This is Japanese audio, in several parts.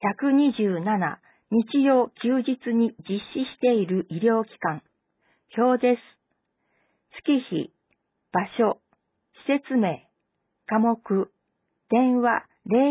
127、日曜休日に実施している医療機関。表です。月日、場所、施設名、科目、電話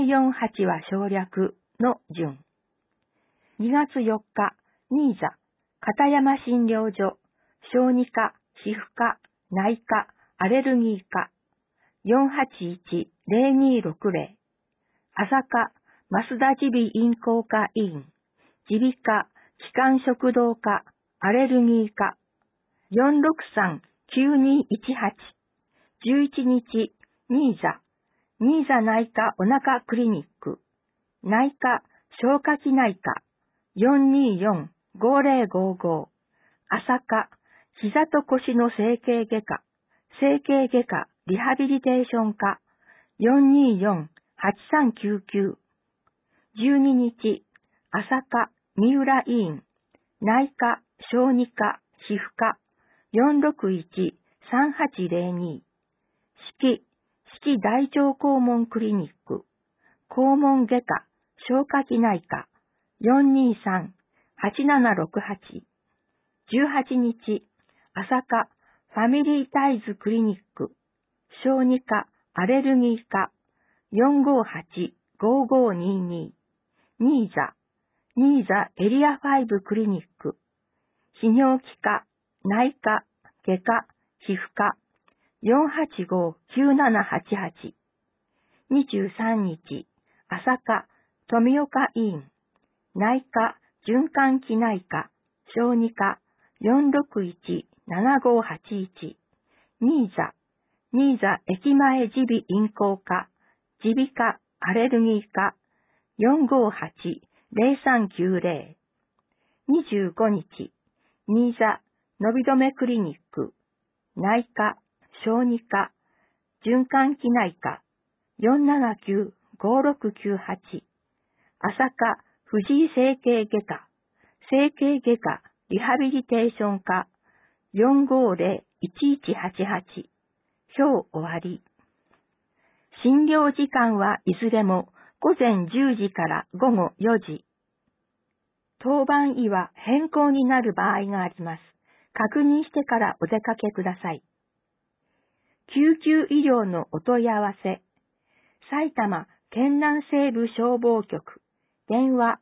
048は省略の順。2月4日、新座、片山診療所、小児科、皮膚科、内科、アレルギー科、481-0260、朝霞、増田耳鼻咽喉科医院、耳鼻科、気管食道科、アレルギー科、463-9218、11日、新座内科お腹クリニック、内科、消化器内科、424-5055、朝霞、膝と腰の整形外科、リハビリテーション科、424-8399、12日、朝霞、三浦医院、内科、小児科、皮膚科、461-3802、四季大腸肛門クリニック、肛門外科、消化器内科、423-8768、18日、朝霞、ファミリータイズクリニック、小児科、アレルギー科、458-5522、新座エリア5クリニック、泌尿器科、内科、外科、皮膚科、485-9788、23日、朝霞、富岡医院、内科、循環器内科、小児科、461-7581、新座駅前耳鼻咽喉科、耳鼻科、アレルギー科、458-0390、25日、新座のびどめクリニック、内科、小児科、循環器内科、479-5698、朝霞、藤井整形外科、リハビリテーション科、450-1188、表終わり。診療時間はいずれも午前10時から午後4時。当番医は変更になる場合があります。確認してからお出かけください。救急医療のお問い合わせ。埼玉県南西部消防局、電話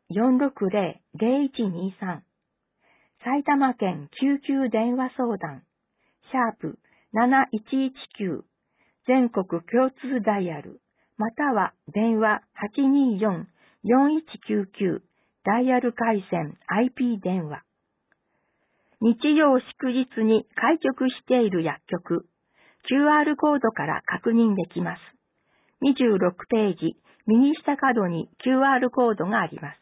460-0123。埼玉県救急電話相談、#7119、全国共通ダイヤル、または電話824-4199、ダイヤル回線 IP 電話。日曜祝日に開局している薬局、QR コードから確認できます。26ページ、右下角に QR コードがあります。